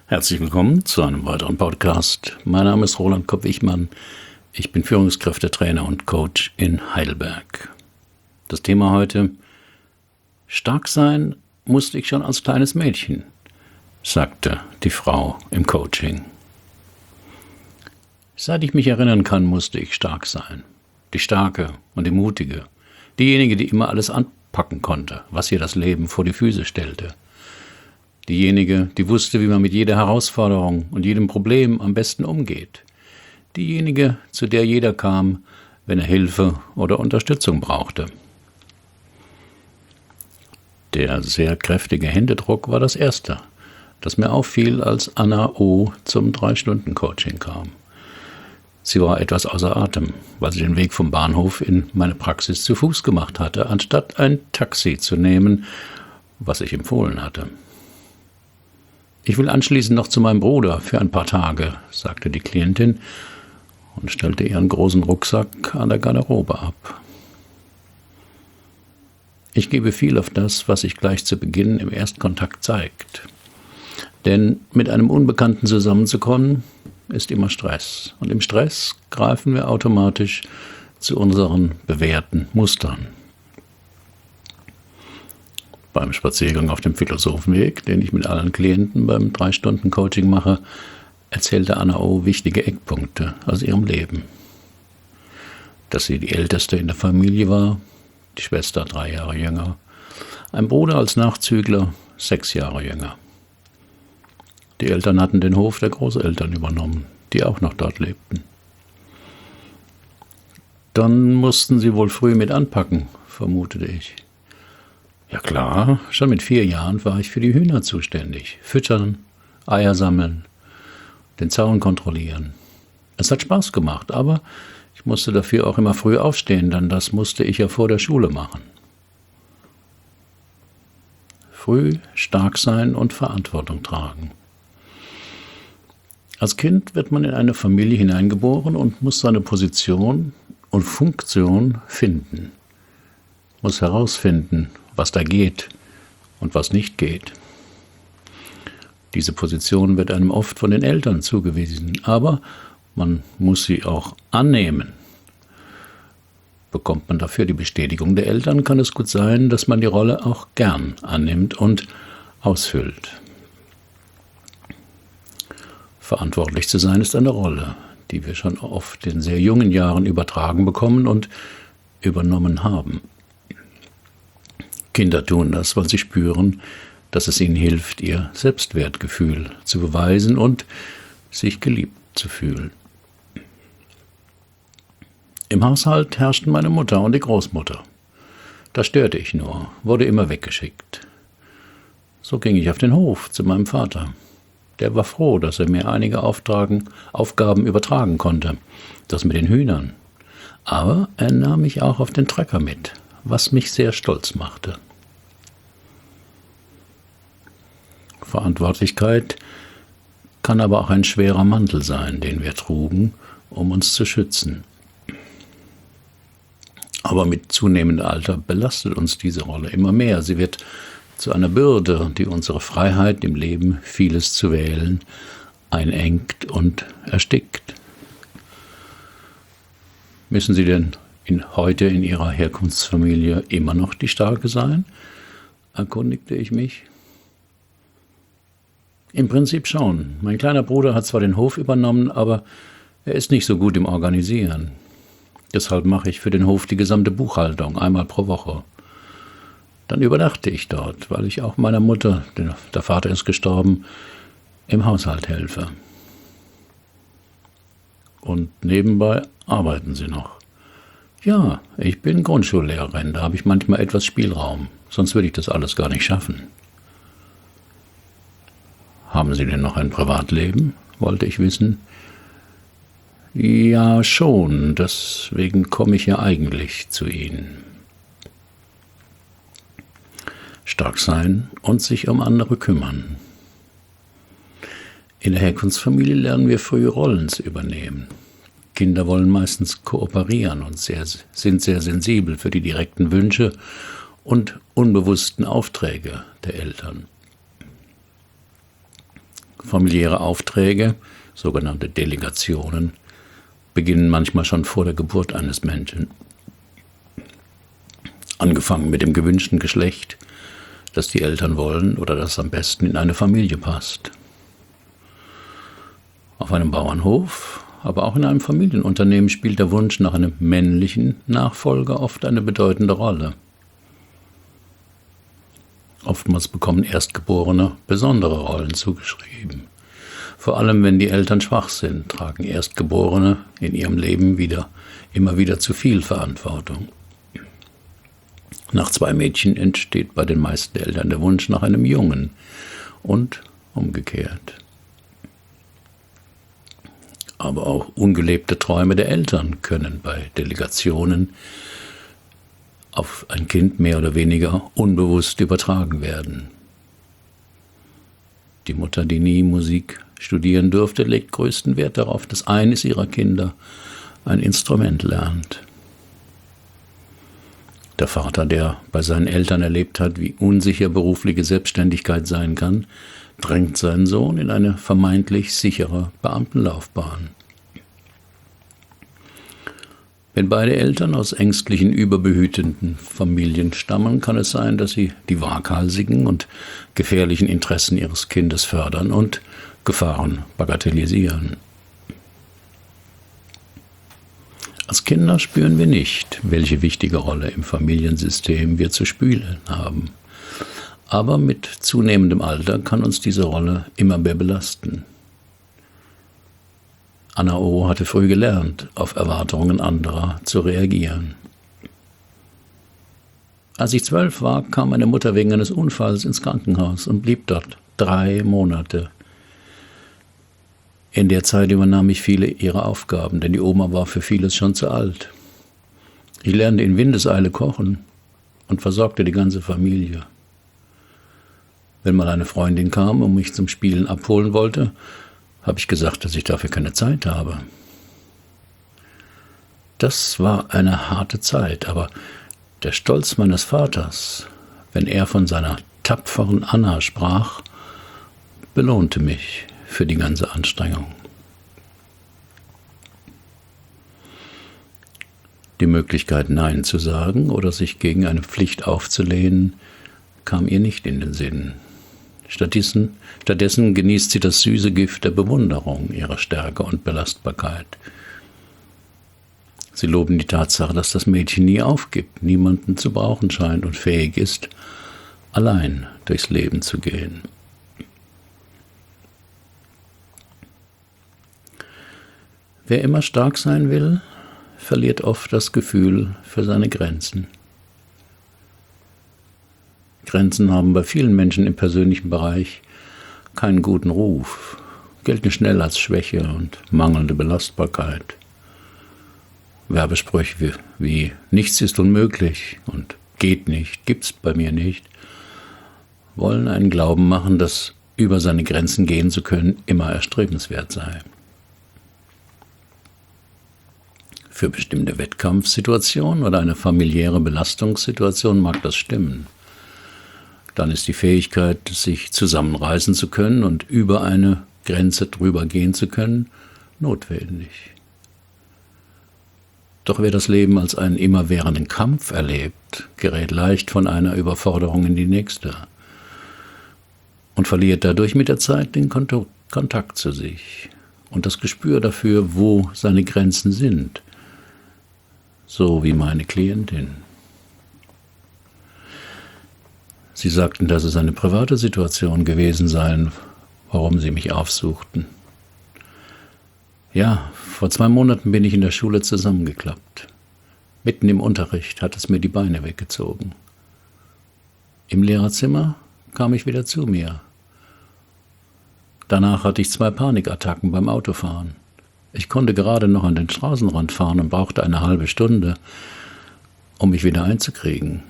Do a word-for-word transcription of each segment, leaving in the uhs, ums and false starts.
Herzlich willkommen zu einem weiteren Podcast. Mein Name ist Roland Kopp-Wichmann. Ich bin Führungskräftetrainer und Coach in Heidelberg. Das Thema heute: Stark sein musste ich schon als kleines Mädchen, sagte die Frau im Coaching. Seit ich mich erinnern kann, musste ich stark sein. Die Starke und die Mutige. Diejenige, die immer alles anpacken konnte, was ihr das Leben vor die Füße stellte. Diejenige, die wusste, wie man mit jeder Herausforderung und jedem Problem am besten umgeht. Diejenige, zu der jeder kam, wenn er Hilfe oder Unterstützung brauchte. Der sehr kräftige Händedruck war das Erste, das mir auffiel, als Anna O. zum drei Stunden Coaching kam. Sie war etwas außer Atem, weil sie den Weg vom Bahnhof in meine Praxis zu Fuß gemacht hatte, anstatt ein Taxi zu nehmen, was ich empfohlen hatte. »Ich will anschließend noch zu meinem Bruder für ein paar Tage«, sagte die Klientin und stellte ihren großen Rucksack an der Garderobe ab. Ich gebe viel auf das, was sich gleich zu Beginn im Erstkontakt zeigt. Denn mit einem Unbekannten zusammenzukommen, ist immer Stress. Und im Stress greifen wir automatisch zu unseren bewährten Mustern. Beim Spaziergang auf dem Philosophenweg, den ich mit allen Klienten beim drei Stunden Coaching mache, erzählte Anna O. wichtige Eckpunkte aus ihrem Leben. Dass sie die Älteste in der Familie war, die Schwester drei Jahre jünger, ein Bruder als Nachzügler sechs Jahre jünger. Die Eltern hatten den Hof der Großeltern übernommen, die auch noch dort lebten. Dann mussten sie wohl früh mit anpacken, vermutete ich. Ja klar, schon mit vier Jahren war ich für die Hühner zuständig. Füttern, Eier sammeln, den Zaun kontrollieren. Es hat Spaß gemacht, aber ich musste dafür auch immer früh aufstehen, denn das musste ich ja vor der Schule machen. Früh stark sein und Verantwortung tragen. Als Kind wird man in eine Familie hineingeboren und muss seine Position und Funktion finden. Muss herausfinden, was da geht und was nicht geht. Diese Position wird einem oft von den Eltern zugewiesen, aber man muss sie auch annehmen. Bekommt man dafür die Bestätigung der Eltern, kann es gut sein, dass man die Rolle auch gern annimmt und ausfüllt. Verantwortlich zu sein ist eine Rolle, die wir schon oft in sehr jungen Jahren übertragen bekommen und übernommen haben. Kinder tun das, weil sie spüren, dass es ihnen hilft, ihr Selbstwertgefühl zu beweisen und sich geliebt zu fühlen. Im Haushalt herrschten meine Mutter und die Großmutter. Da störte ich nur, wurde immer weggeschickt. So ging ich auf den Hof zu meinem Vater. Der war froh, dass er mir einige Auftragen, Aufgaben übertragen konnte, das mit den Hühnern. Aber er nahm mich auch auf den Trecker mit, was mich sehr stolz machte. Verantwortlichkeit kann aber auch ein schwerer Mantel sein, den wir trugen, um uns zu schützen. Aber mit zunehmendem Alter belastet uns diese Rolle immer mehr. Sie wird zu einer Bürde, die unsere Freiheit im Leben, vieles zu wählen, einengt und erstickt. Müssen Sie denn in, heute in Ihrer Herkunftsfamilie immer noch die Starke sein? Erkundigte ich mich. Im Prinzip schon. Mein kleiner Bruder hat zwar den Hof übernommen, aber er ist nicht so gut im Organisieren. Deshalb mache ich für den Hof die gesamte Buchhaltung, einmal pro Woche. Dann übernachte ich dort, weil ich auch meiner Mutter, der Vater ist gestorben, im Haushalt helfe. Und nebenbei arbeiten Sie noch. Ja, ich bin Grundschullehrerin, da habe ich manchmal etwas Spielraum, sonst würde ich das alles gar nicht schaffen. Haben Sie denn noch ein Privatleben? Wollte ich wissen. Ja, schon, deswegen komme ich ja eigentlich zu Ihnen. Stark sein und sich um andere kümmern. In der Herkunftsfamilie lernen wir früh Rollen zu übernehmen. Kinder wollen meistens kooperieren und sehr, sind sehr sensibel für die direkten Wünsche und unbewussten Aufträge der Eltern. Familiäre Aufträge, sogenannte Delegationen, beginnen manchmal schon vor der Geburt eines Menschen. Angefangen mit dem gewünschten Geschlecht, das die Eltern wollen oder das am besten in eine Familie passt. Auf einem Bauernhof, aber auch in einem Familienunternehmen spielt der Wunsch nach einem männlichen Nachfolger oft eine bedeutende Rolle. Oftmals bekommen Erstgeborene besondere Rollen zugeschrieben. Vor allem, wenn die Eltern schwach sind, tragen Erstgeborene in ihrem Leben wieder, immer wieder zu viel Verantwortung. Nach zwei Mädchen entsteht bei den meisten Eltern der Wunsch nach einem Jungen und umgekehrt. Aber auch ungelebte Träume der Eltern können bei Delegationen auf ein Kind mehr oder weniger unbewusst übertragen werden. Die Mutter, die nie Musik studieren durfte, legt größten Wert darauf, dass eines ihrer Kinder ein Instrument lernt. Der Vater, der bei seinen Eltern erlebt hat, wie unsicher berufliche Selbstständigkeit sein kann, drängt seinen Sohn in eine vermeintlich sichere Beamtenlaufbahn. Wenn beide Eltern aus ängstlichen, überbehütenden Familien stammen, kann es sein, dass sie die waghalsigen und gefährlichen Interessen ihres Kindes fördern und Gefahren bagatellisieren. Als Kinder spüren wir nicht, welche wichtige Rolle im Familiensystem wir zu spielen haben. Aber mit zunehmendem Alter kann uns diese Rolle immer mehr belasten. Anna O. hatte früh gelernt, auf Erwartungen anderer zu reagieren. Als ich zwölf war, kam meine Mutter wegen eines Unfalls ins Krankenhaus und blieb dort drei Monate. In der Zeit übernahm ich viele ihrer Aufgaben, denn die Oma war für vieles schon zu alt. Ich lernte in Windeseile kochen und versorgte die ganze Familie. Wenn mal eine Freundin kam und mich zum Spielen abholen wollte, habe ich gesagt, dass ich dafür keine Zeit habe. Das war eine harte Zeit, aber der Stolz meines Vaters, wenn er von seiner tapferen Anna sprach, belohnte mich für die ganze Anstrengung. Die Möglichkeit, Nein zu sagen oder sich gegen eine Pflicht aufzulehnen, kam ihr nicht in den Sinn. Stattdessen, stattdessen genießt sie das süße Gift der Bewunderung ihrer Stärke und Belastbarkeit. Sie loben die Tatsache, dass das Mädchen nie aufgibt, niemanden zu brauchen scheint und fähig ist, allein durchs Leben zu gehen. Wer immer stark sein will, verliert oft das Gefühl für seine Grenzen. Grenzen haben bei vielen Menschen im persönlichen Bereich keinen guten Ruf, gelten schnell als Schwäche und mangelnde Belastbarkeit. Werbesprüche wie, wie nichts ist unmöglich und geht nicht, gibt's bei mir nicht, wollen einen glauben machen, dass über seine Grenzen gehen zu können immer erstrebenswert sei. Für bestimmte Wettkampfsituationen oder eine familiäre Belastungssituation mag das stimmen. Dann ist die Fähigkeit, sich zusammenreißen zu können und über eine Grenze drüber gehen zu können, notwendig. Doch wer das Leben als einen immerwährenden Kampf erlebt, gerät leicht von einer Überforderung in die nächste und verliert dadurch mit der Zeit den Kontakt zu sich und das Gespür dafür, wo seine Grenzen sind. So wie meine Klientin. Sie sagten, dass es eine private Situation gewesen sei, warum sie mich aufsuchten. Ja, vor zwei Monaten bin ich in der Schule zusammengeklappt. Mitten im Unterricht hat es mir die Beine weggezogen. Im Lehrerzimmer kam ich wieder zu mir. Danach hatte ich zwei Panikattacken beim Autofahren. Ich konnte gerade noch an den Straßenrand fahren und brauchte eine halbe Stunde, um mich wieder einzukriegen.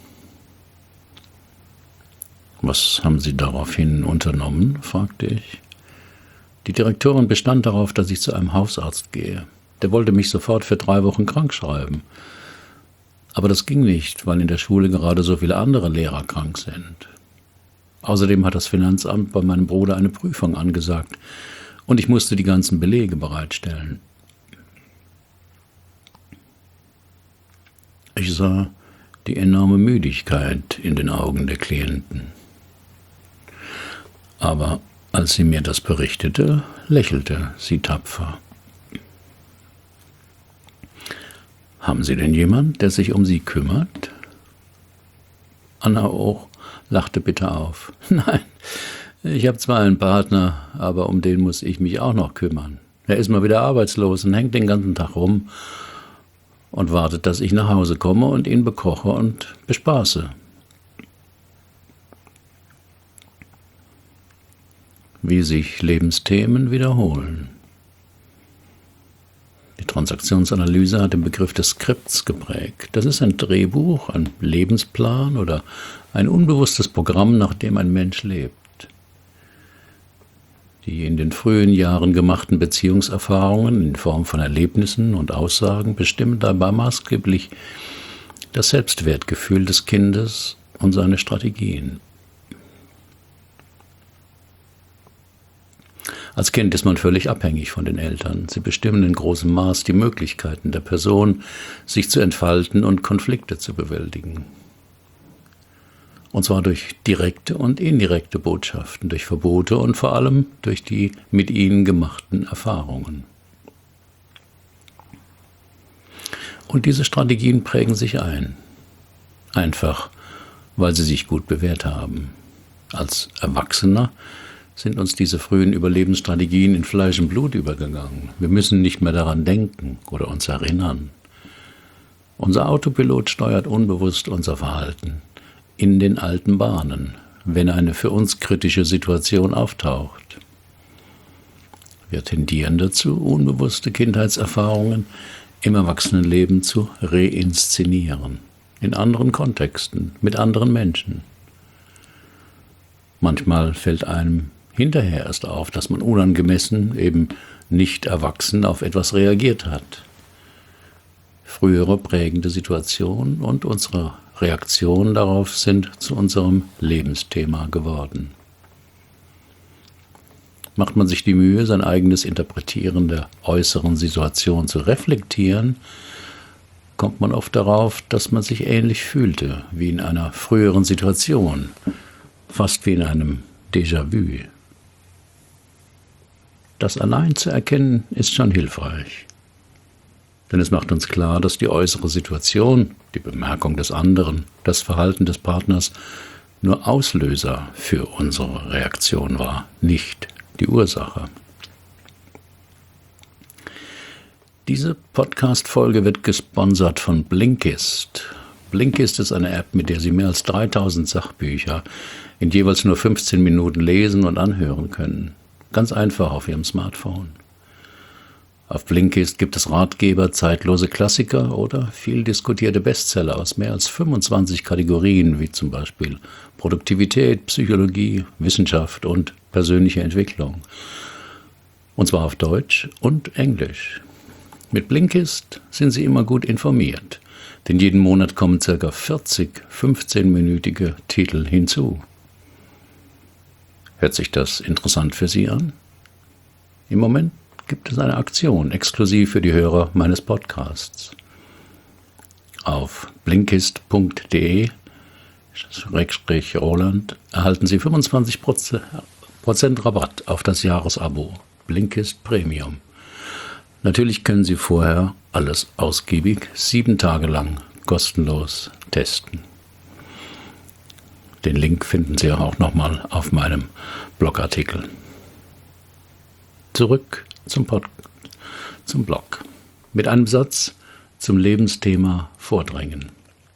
Was haben Sie daraufhin unternommen? Fragte ich. Die Direktorin bestand darauf, dass ich zu einem Hausarzt gehe. Der wollte mich sofort für drei Wochen krank schreiben. Aber das ging nicht, weil in der Schule gerade so viele andere Lehrer krank sind. Außerdem hat das Finanzamt bei meinem Bruder eine Prüfung angesagt und ich musste die ganzen Belege bereitstellen. Ich sah die enorme Müdigkeit in den Augen der Klienten. Aber als sie mir das berichtete, lächelte sie tapfer. Haben Sie denn jemand, der sich um Sie kümmert? Anna auch lachte bitter auf. Nein, ich habe zwar einen Partner, aber um den muss ich mich auch noch kümmern. Er ist mal wieder arbeitslos und hängt den ganzen Tag rum und wartet, dass ich nach Hause komme und ihn bekoche und bespaße. Wie sich Lebensthemen wiederholen. Die Transaktionsanalyse hat den Begriff des Skripts geprägt. Das ist ein Drehbuch, ein Lebensplan oder ein unbewusstes Programm, nach dem ein Mensch lebt. Die in den frühen Jahren gemachten Beziehungserfahrungen in Form von Erlebnissen und Aussagen bestimmen dabei maßgeblich das Selbstwertgefühl des Kindes und seine Strategien. Als Kind ist man völlig abhängig von den Eltern. Sie bestimmen in großem Maß die Möglichkeiten der Person, sich zu entfalten und Konflikte zu bewältigen. Und zwar durch direkte und indirekte Botschaften, durch Verbote und vor allem durch die mit ihnen gemachten Erfahrungen. Und diese Strategien prägen sich ein. Einfach, weil sie sich gut bewährt haben. Als Erwachsener sind uns diese frühen Überlebensstrategien in Fleisch und Blut übergegangen. Wir müssen nicht mehr daran denken oder uns erinnern. Unser Autopilot steuert unbewusst unser Verhalten in den alten Bahnen, wenn eine für uns kritische Situation auftaucht. Wir tendieren dazu, unbewusste Kindheitserfahrungen im Erwachsenenleben zu reinszenieren, in anderen Kontexten, mit anderen Menschen. Manchmal fällt einem hinterher erst auf, dass man unangemessen, eben nicht erwachsen auf etwas reagiert hat. Frühere prägende Situationen und unsere Reaktionen darauf sind zu unserem Lebensthema geworden. Macht man sich die Mühe, sein eigenes Interpretieren der äußeren Situation zu reflektieren, kommt man oft darauf, dass man sich ähnlich fühlte wie in einer früheren Situation, fast wie in einem Déjà-vu. Das allein zu erkennen, ist schon hilfreich. Denn es macht uns klar, dass die äußere Situation, die Bemerkung des anderen, das Verhalten des Partners nur Auslöser für unsere Reaktion war, nicht die Ursache. Diese Podcast-Folge wird gesponsert von Blinkist. Blinkist ist eine App, mit der Sie mehr als dreitausend Sachbücher in jeweils nur fünfzehn Minuten lesen und anhören können. Ganz einfach auf Ihrem Smartphone. Auf Blinkist gibt es Ratgeber, zeitlose Klassiker oder viel diskutierte Bestseller aus mehr als fünfundzwanzig Kategorien, wie zum Beispiel Produktivität, Psychologie, Wissenschaft und persönliche Entwicklung. Und zwar auf Deutsch und Englisch. Mit Blinkist sind Sie immer gut informiert, denn jeden Monat kommen ca. vierzig fünfzehnminütige Titel hinzu. Hört sich das interessant für Sie an? Im Moment gibt es eine Aktion exklusiv für die Hörer meines Podcasts. Auf blinkist punkt de Schrägstrich Roland erhalten Sie fünfundzwanzig Prozent Rabatt auf das Jahresabo Blinkist Premium. Natürlich können Sie vorher alles ausgiebig sieben Tage lang kostenlos testen. Den Link finden Sie auch nochmal auf meinem Blogartikel. Zurück zum, Pod, zum Blog. Mit einem Satz zum Lebensthema Vordrängen.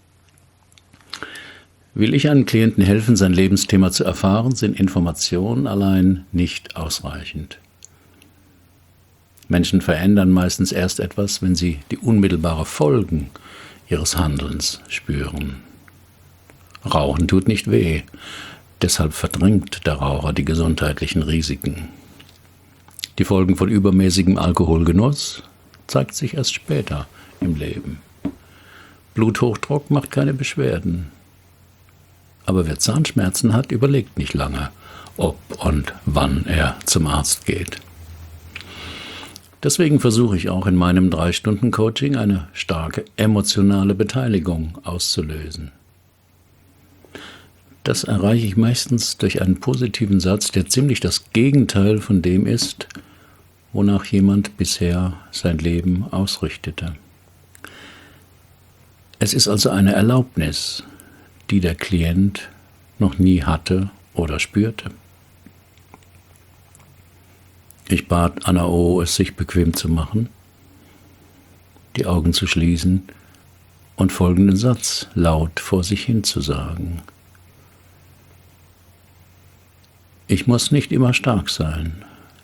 Will ich einem Klienten helfen, sein Lebensthema zu erfahren, sind Informationen allein nicht ausreichend. Menschen verändern meistens erst etwas, wenn sie die unmittelbaren Folgen ihres Handelns spüren. Rauchen tut nicht weh, deshalb verdrängt der Raucher die gesundheitlichen Risiken. Die Folgen von übermäßigem Alkoholgenuss zeigt sich erst später im Leben. Bluthochdruck macht keine Beschwerden. Aber wer Zahnschmerzen hat, überlegt nicht lange, ob und wann er zum Arzt geht. Deswegen versuche ich auch in meinem drei Stunden Coaching eine starke emotionale Beteiligung auszulösen. Das erreiche ich meistens durch einen positiven Satz, der ziemlich das Gegenteil von dem ist, wonach jemand bisher sein Leben ausrichtete. Es ist also eine Erlaubnis, die der Klient noch nie hatte oder spürte. Ich bat Anna O., es sich bequem zu machen, die Augen zu schließen und folgenden Satz laut vor sich hin zu sagen. Ich muss nicht immer stark sein.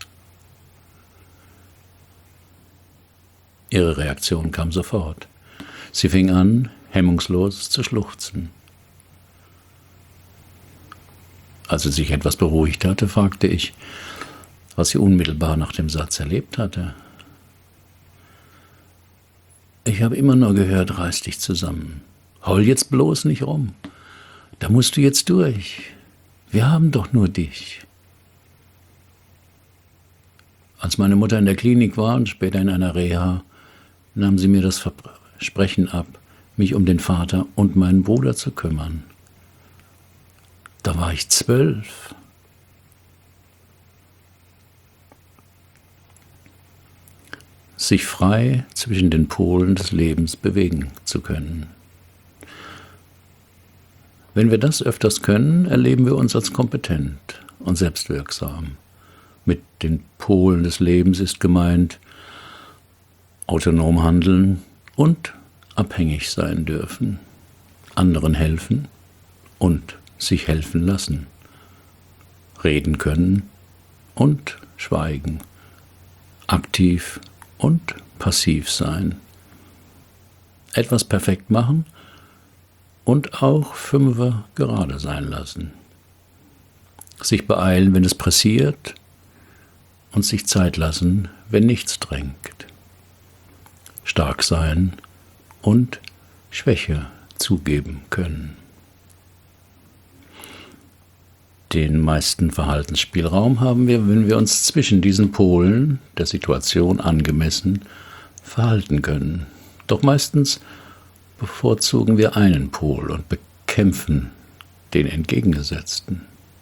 Ihre Reaktion kam sofort. Sie fing an, hemmungslos zu schluchzen. Als sie sich etwas beruhigt hatte, fragte ich, was sie unmittelbar nach dem Satz erlebt hatte. Ich habe immer nur gehört, reiß dich zusammen. Heul jetzt bloß nicht rum. Da musst du jetzt durch. Wir haben doch nur dich. Als meine Mutter in der Klinik war und später in einer Reha, nahm sie mir das Versprechen ab, mich um den Vater und meinen Bruder zu kümmern. Da war ich zwölf. Sich frei zwischen den Polen des Lebens bewegen zu können. Wenn wir das öfters können, erleben wir uns als kompetent und selbstwirksam. Mit den Polen des Lebens ist gemeint, autonom handeln und abhängig sein dürfen, anderen helfen und sich helfen lassen, reden können und schweigen, aktiv und passiv sein, etwas perfekt machen und auch Fünfer gerade sein lassen, sich beeilen, wenn es pressiert und sich Zeit lassen, wenn nichts drängt, stark sein und Schwäche zugeben können. Den meisten Verhaltensspielraum haben wir, wenn wir uns zwischen diesen Polen der Situation angemessen verhalten können. Doch meistens bevorzugen wir einen Pol und bekämpfen den entgegengesetzten.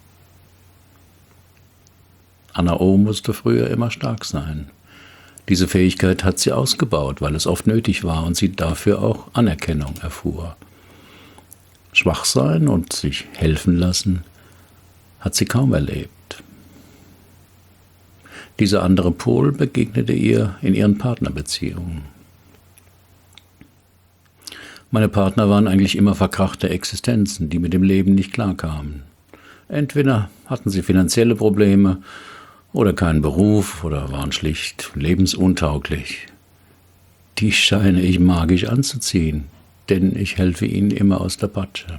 Anna O. musste früher immer stark sein. Diese Fähigkeit hat sie ausgebaut, weil es oft nötig war und sie dafür auch Anerkennung erfuhr. Schwach sein und sich helfen lassen hat sie kaum erlebt. Dieser andere Pol begegnete ihr in ihren Partnerbeziehungen. Meine Partner waren eigentlich immer verkrachte Existenzen, die mit dem Leben nicht klarkamen. Entweder hatten sie finanzielle Probleme oder keinen Beruf oder waren schlicht lebensuntauglich. Die scheine ich magisch anzuziehen, denn ich helfe ihnen immer aus der Patsche.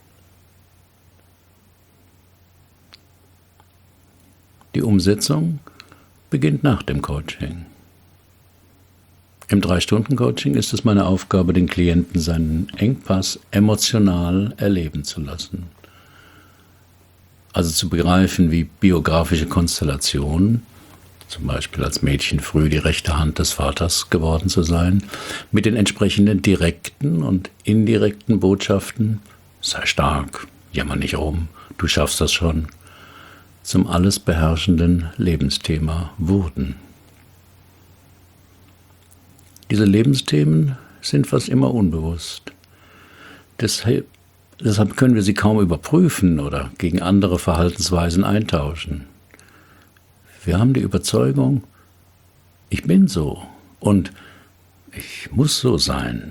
Die Umsetzung beginnt nach dem Coaching. Im drei Stunden Coaching ist es meine Aufgabe, den Klienten seinen Engpass emotional erleben zu lassen. Also zu begreifen, wie biografische Konstellationen, zum Beispiel als Mädchen früh die rechte Hand des Vaters geworden zu sein, mit den entsprechenden direkten und indirekten Botschaften, sei stark, jammer nicht rum, du schaffst das schon, zum alles beherrschenden Lebensthema wurden. Diese Lebensthemen sind fast immer unbewusst. Deshalb, deshalb können wir sie kaum überprüfen oder gegen andere Verhaltensweisen eintauschen. Wir haben die Überzeugung, ich bin so und ich muss so sein.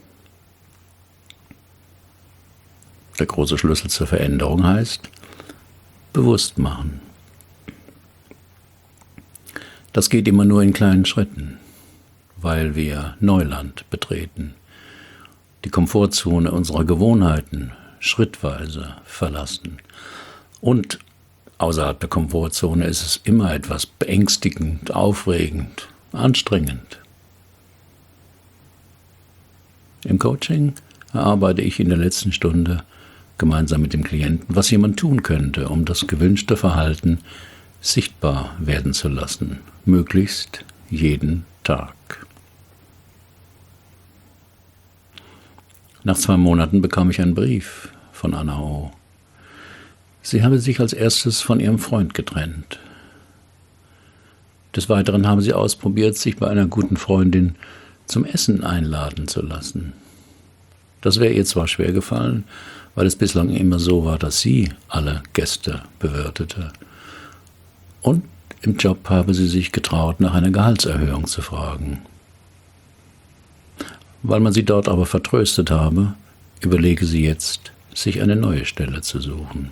Der große Schlüssel zur Veränderung heißt, bewusst machen. Das geht immer nur in kleinen Schritten, weil wir Neuland betreten, die Komfortzone unserer Gewohnheiten schrittweise verlassen. Und außerhalb der Komfortzone ist es immer etwas beängstigend, aufregend, anstrengend. Im Coaching erarbeite ich in der letzten Stunde gemeinsam mit dem Klienten, was jemand tun könnte, um das gewünschte Verhalten sichtbar werden zu lassen, möglichst jeden Tag. Nach zwei Monaten bekam ich einen Brief von Anna O. Sie habe sich als erstes von ihrem Freund getrennt. Des Weiteren habe sie ausprobiert, sich bei einer guten Freundin zum Essen einladen zu lassen. Das wäre ihr zwar schwer gefallen, weil es bislang immer so war, dass sie alle Gäste bewirtete. Und im Job habe sie sich getraut, nach einer Gehaltserhöhung zu fragen. Weil man sie dort aber vertröstet habe, überlege sie jetzt, sich eine neue Stelle zu suchen.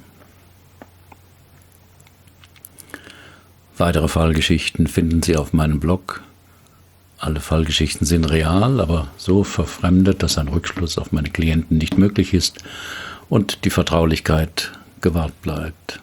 Weitere Fallgeschichten finden Sie auf meinem Blog. Alle Fallgeschichten sind real, aber so verfremdet, dass ein Rückschluss auf meine Klienten nicht möglich ist und die Vertraulichkeit gewahrt bleibt.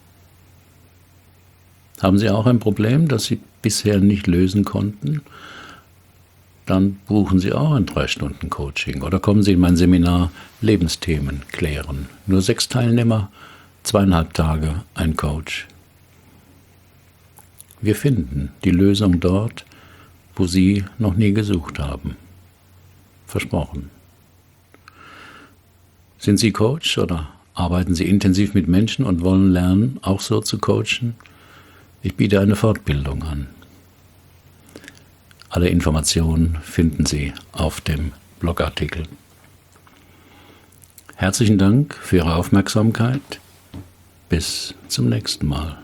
Haben Sie auch ein Problem, das Sie bisher nicht lösen konnten? Dann buchen Sie auch ein drei Stunden Coaching oder kommen Sie in mein Seminar Lebensthemen klären. Nur sechs Teilnehmer, zweieinhalb Tage, ein Coach. Wir finden die Lösung dort, wo Sie noch nie gesucht haben. Versprochen. Sind Sie Coach oder arbeiten Sie intensiv mit Menschen und wollen lernen, auch so zu coachen? Ich biete eine Fortbildung an. Alle Informationen finden Sie auf dem Blogartikel. Herzlichen Dank für Ihre Aufmerksamkeit. Bis zum nächsten Mal.